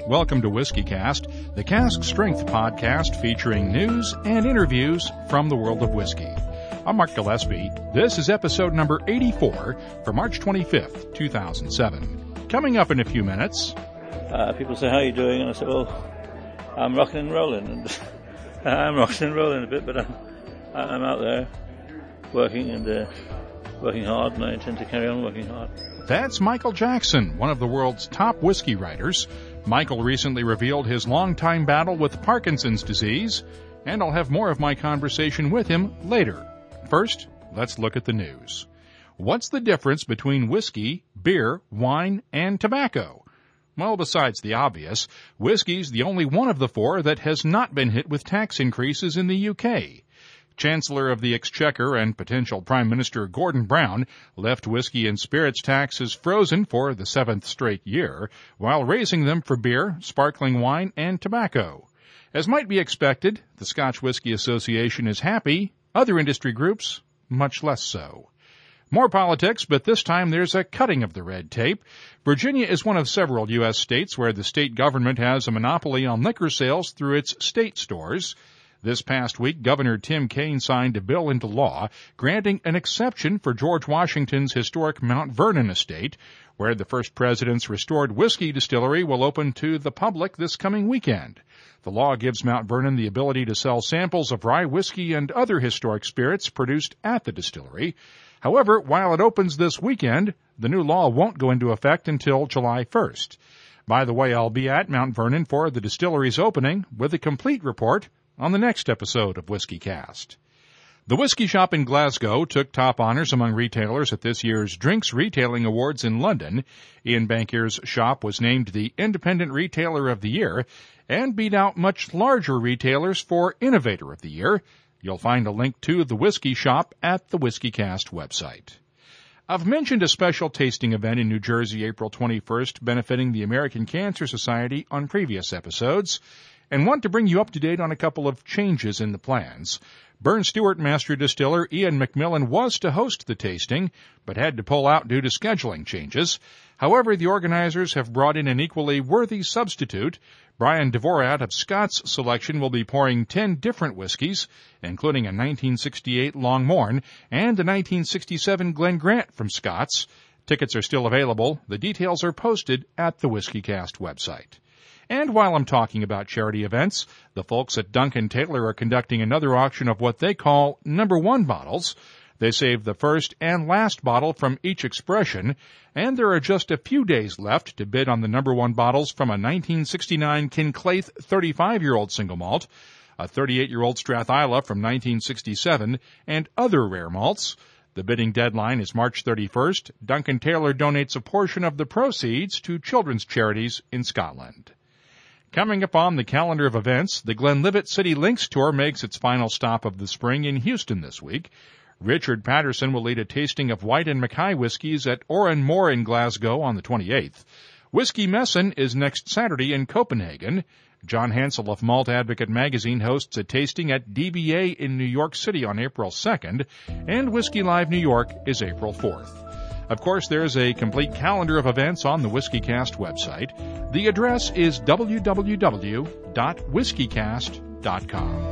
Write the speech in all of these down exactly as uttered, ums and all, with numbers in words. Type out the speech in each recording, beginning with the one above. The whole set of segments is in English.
Welcome to WhiskeyCast, the Cask Strength podcast featuring news and interviews from the world of whiskey. I'm Mark Gillespie. This is episode number eighty-four for March twenty-fifth, two thousand seven. Coming up in a few minutes. Uh, people say, how are you doing? And I say, well, I'm rocking and rolling. And I'm rocking and rolling a bit, but I'm, I'm out there working and uh, working hard, and I intend to carry on working hard. That's Michael Jackson, one of the world's top whiskey writers. Michael recently revealed his longtime battle with Parkinson's disease, and I'll have more of my conversation with him later. First, let's look at the news. What's the difference between whiskey, beer, wine, and tobacco? Well, besides the obvious, whiskey's the only one of the four that has not been hit with tax increases in the U K. Chancellor of the Exchequer and potential Prime Minister Gordon Brown left whiskey and spirits taxes frozen for the seventh straight year, while raising them for beer, sparkling wine, and tobacco. As might be expected, the Scotch Whisky Association is happy, other industry groups much less so. More politics, but this time there's a cutting of the red tape. Virginia is one of several U S states where the state government has a monopoly on liquor sales through its state stores. This past week, Governor Tim Kaine signed a bill into law granting an exception for George Washington's historic Mount Vernon estate, where the first president's restored whiskey distillery will open to the public this coming weekend. The law gives Mount Vernon the ability to sell samples of rye whiskey and other historic spirits produced at the distillery. However, while it opens this weekend, the new law won't go into effect until July first. By the way, I'll be at Mount Vernon for the distillery's opening with a complete report on the next episode of WhiskeyCast. The Whiskey Shop in Glasgow took top honors among retailers at this year's Drinks Retailing Awards in London. Ian Bankier's shop was named the Independent Retailer of the Year and beat out much larger retailers for Innovator of the Year. You'll find a link to the Whiskey Shop at the WhiskeyCast website. I've mentioned a special tasting event in New Jersey April twenty-first benefiting the American Cancer Society on previous episodes, and want to bring you up to date on a couple of changes in the plans. Burn Stewart Master Distiller Ian McMillan was to host the tasting, but had to pull out due to scheduling changes. However, the organizers have brought in an equally worthy substitute. Brian Dvorak of Scott's Selection will be pouring ten different whiskeys, including a nineteen sixty-eight Longmorn and a nineteen sixty-seven Glen Grant from Scott's. Tickets are still available. The details are posted at the WhiskeyCast website. And while I'm talking about charity events, the folks at Duncan Taylor are conducting another auction of what they call number one bottles. They saved the first and last bottle from each expression, and there are just a few days left to bid on the number one bottles from a nineteen sixty-nine Kinclaith thirty-five-year-old single malt, a thirty-eight-year-old Strathisla from nineteen sixty-seven, and other rare malts. The bidding deadline is March thirty-first. Duncan Taylor donates a portion of the proceeds to children's charities in Scotland. Coming up on the calendar of events, the Glenlivet City Links Tour makes its final stop of the spring in Houston this week. Richard Patterson will lead a tasting of White and Mackay whiskeys at Oran Moor in Glasgow on the twenty-eighth. Whiskey Messen is next Saturday in Copenhagen. John Hansel of Malt Advocate magazine hosts a tasting at D B A in New York City on April second, and Whiskey Live New York is April fourth. Of course, there's a complete calendar of events on the WhiskeyCast website. The address is w w w dot whiskeycast dot com.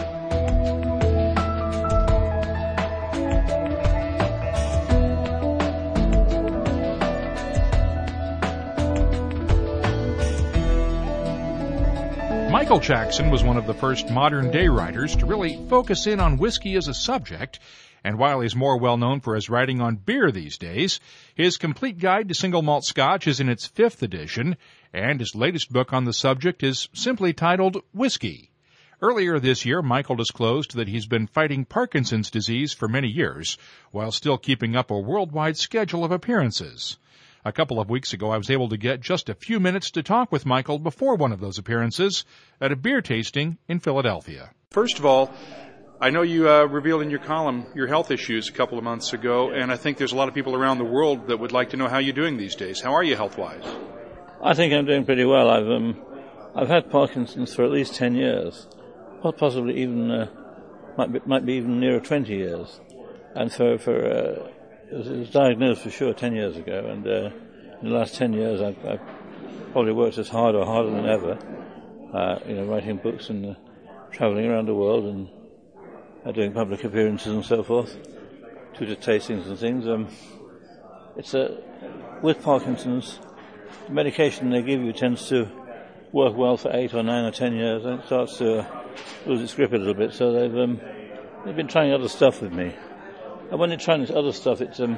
Michael Jackson was one of the first modern-day writers to really focus in on whiskey as a subject, and while he's more well-known for his writing on beer these days, his complete guide to single malt Scotch is in its fifth edition, and his latest book on the subject is simply titled Whiskey. Earlier this year, Michael disclosed that he's been fighting Parkinson's disease for many years, while still keeping up a worldwide schedule of appearances. A couple of weeks ago, I was able to get just a few minutes to talk with Michael before one of those appearances at a beer tasting in Philadelphia. First of all, I know you uh, revealed in your column your health issues a couple of months ago, and I think there's a lot of people around the world that would like to know how you're doing these days. How are you health-wise? I think I'm doing pretty well. I've um, I've had Parkinson's for at least ten years, well, possibly even uh, might be, might be even nearer twenty years, and for for uh, it, was, it was diagnosed for sure ten years ago, and uh, in the last ten years I've, I've probably worked as hard or harder than ever, uh, you know, writing books and uh, travelling around the world and uh, doing public appearances and so forth, tutor tastings and things. Um, it's a, with Parkinson's, the medication they give you tends to work well for eight or nine or ten years, and it starts to uh, lose its grip a little bit. So they've um, they've been trying other stuff with me, and when they're trying this other stuff, it's um,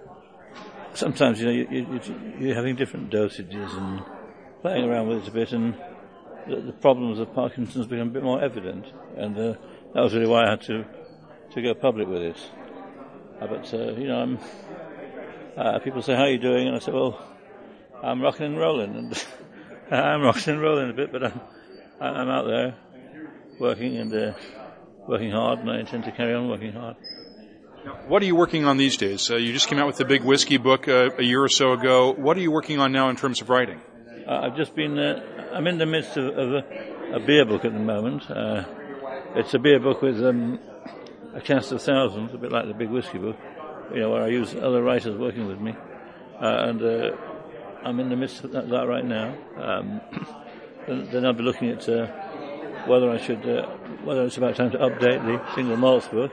sometimes you know you, you, you're having different dosages and playing around with it a bit, and the, the problems of Parkinson's become a bit more evident, and uh, that was really why I had to to go public with it. Uh, but uh, you know, I'm, uh, people say, "How are you doing?" And I say, "Well, I'm rocking and rolling." And I'm rocking and rolling a bit, but I'm, I'm out there working and uh, working hard, and I intend to carry on working hard. Now, what are you working on these days? Uh, you just came out with the Big Whiskey book uh, a year or so ago. What are you working on now in terms of writing? Uh, I've just been, uh, I'm in the midst of, of a, a beer book at the moment. Uh, it's a beer book with um, a cast of thousands, a bit like the Big Whiskey book, you know, where I use other writers working with me. Uh, and uh, I'm in the midst of that, that right now. Um, then I'll be looking at uh, whether I should, uh, whether it's about time to update the single malts book.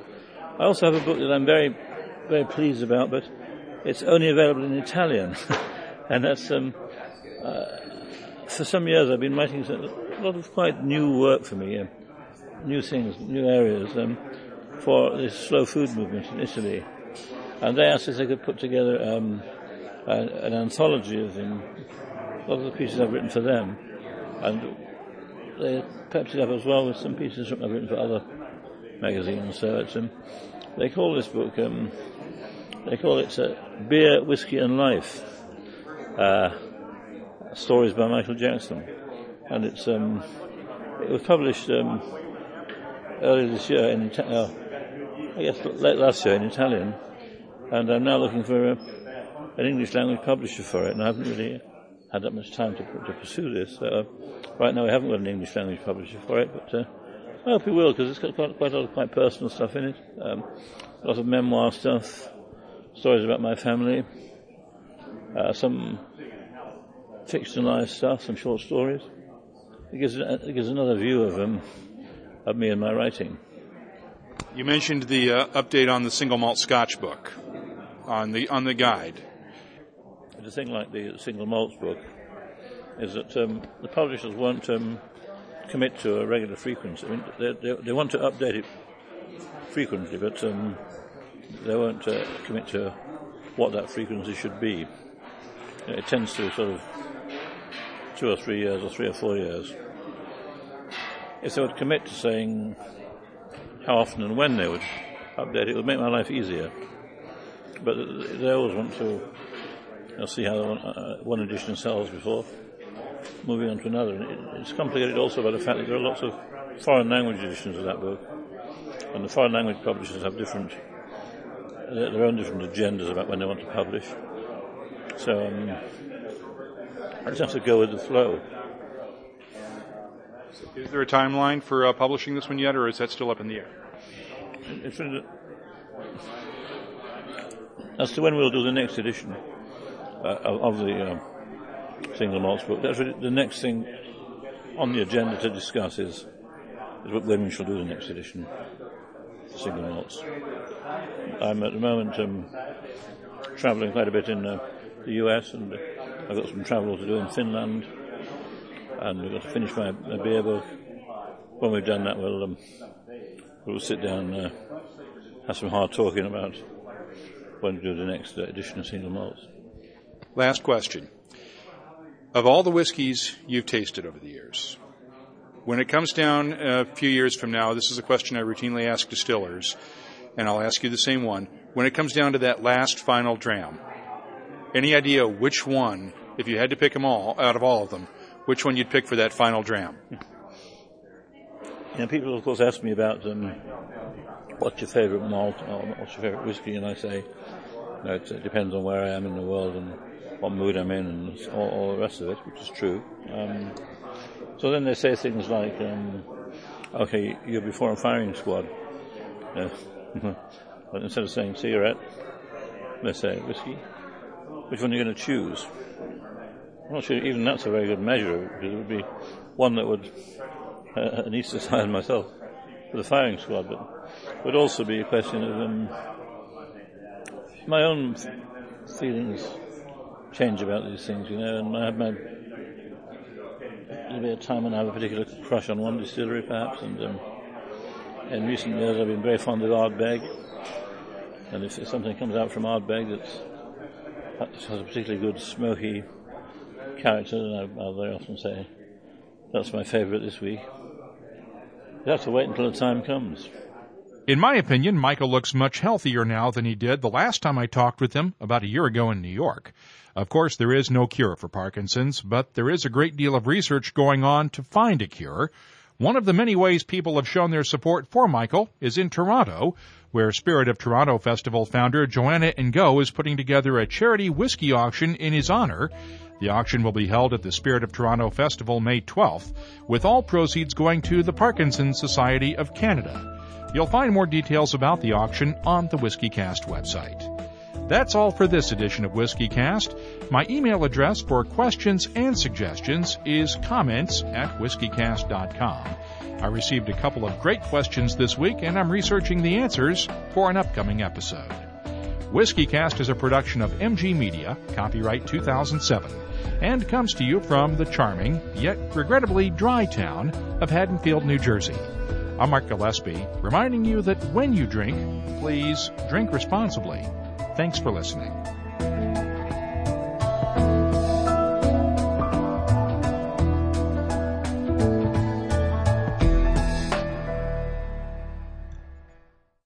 I also have a book that I'm very, very pleased about, but it's only available in Italian, and that's um, uh, for some years I've been writing a lot of quite new work for me, uh, new things, new areas um, for this slow food movement in Italy, and they asked if they could put together Um, An, an anthology of them, a lot of the pieces I've written for them, and they pepped it up as well with some pieces I've written for other magazines. So it's, um, they call this book, um, they call it uh, Beer, Whiskey and Life, uh, Stories by Michael Jackson, and it's um, it was published um, earlier this year in, uh, I guess late last year in Italian, and I'm now looking for a an English language publisher for it, and I haven't really had that much time to, to pursue this. So, uh, right now, we haven't got an English language publisher for it, but uh, I hope we will, because it's got quite, quite a lot of quite personal stuff in it. Um, a lot of memoir stuff, stories about my family, uh, some fictionalized stuff, some short stories. It gives, it gives another view of um, of me and my writing. You mentioned the uh, update on the single malt Scotch book, on the on the guide. The thing like the single malts book is that um, the publishers won't um, commit to a regular frequency. I mean, they, they, they want to update it frequently, but um, they won't uh, commit to what that frequency should be. It tends to sort of two or three years or three or four years. If they would commit to saying how often and when they would update it, it would make my life easier. But they always want to I'll see how one, uh, one edition sells before moving on to another. And it, it's complicated also by the fact that there are lots of foreign language editions of that book, and the foreign language publishers have different, their own different agendas about when they want to publish. So um, I just have to go with the flow. Is there a timeline for uh, publishing this one yet, or is that still up in the air? It's really, as to when we'll do the next edition Uh, of the uh, single malts book. That's really the next thing on the agenda to discuss is, is when we shall do the next edition of single malts. I'm at the moment um, travelling quite a bit in uh, the U S, and uh, I've got some travel to do in Finland, and we've got to finish my, my beer book. When we've done that, we'll um, we'll sit down and uh, have some hard talking about when to do the next uh, edition of single malts. Last question. Of all the whiskeys you've tasted over the years, when it comes down a few years from now, this is a question I routinely ask distillers, and I'll ask you the same one. When it comes down to that last final dram, any idea which one, if you had to pick them all, out of all of them, which one you'd pick for that final dram? You know, people, of course, ask me about um, what's your favourite malt or what's your favourite whiskey, and I say, you know, it, it depends on where I am in the world and what mood I'm in and all, all the rest of it, which is true. Um, so then they say things like, um, okay, you're before a firing squad. Uh, but instead of saying cigarette, they say whiskey. Which one are you going to choose? I'm not sure even that's a very good measure of it, because it would be one that would uh, anaesthetise myself for the firing squad, but it would also be a question of um, my own feelings change about these things, you know, and I have my there'll be a time when I have a particular crush on one distillery, perhaps, and um, in recent years I've been very fond of Ardbeg, and if something comes out from Ardbeg that has a particularly good smoky character, then I'll very often say that's my favourite this week. You have to wait until the time comes. In my opinion, Michael looks much healthier now than he did the last time I talked with him about a year ago in New York. Of course, there is no cure for Parkinson's, but there is a great deal of research going on to find a cure. One of the many ways people have shown their support for Michael is in Toronto, where Spirit of Toronto Festival founder Joanna Ngo is putting together a charity whiskey auction in his honor. The auction will be held at the Spirit of Toronto Festival May twelfth, with all proceeds going to the Parkinson's Society of Canada. You'll find more details about the auction on the WhiskeyCast website. That's all for this edition of WhiskeyCast. My email address for questions and suggestions is comments at whiskeycast dot com. I received a couple of great questions this week, and I'm researching the answers for an upcoming episode. WhiskeyCast is a production of M G Media, copyright two thousand seven, and comes to you from the charming, yet regrettably dry town of Haddonfield, New Jersey. I'm Mark Gillespie, reminding you that when you drink, please drink responsibly. Thanks for listening.